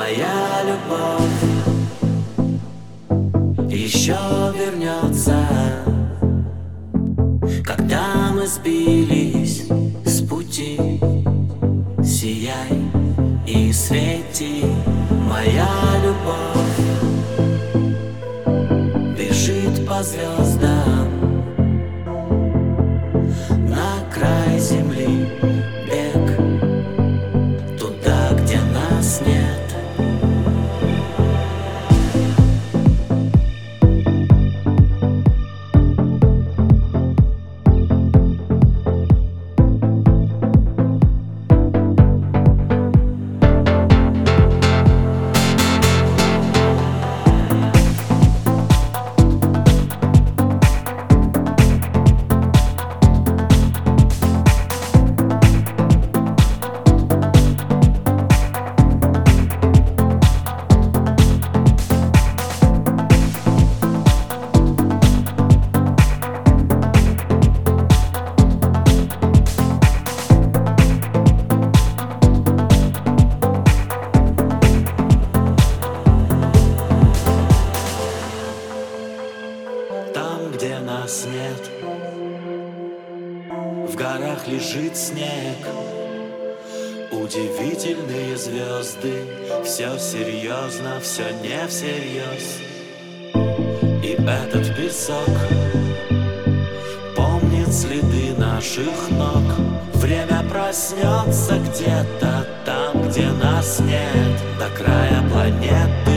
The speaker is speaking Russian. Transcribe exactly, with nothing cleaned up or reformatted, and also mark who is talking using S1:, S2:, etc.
S1: моя любовь еще вернется, когда мы сбились с пути. Сияй и свети, моя любовь бежит по звездам на край земли, бег туда, где нас нет. Где нас нет, в горах лежит снег, удивительные звезды. Все серьезно, все не всерьез. И этот песок помнит следы наших ног. Время проснется где-то там, где нас нет, до края планеты.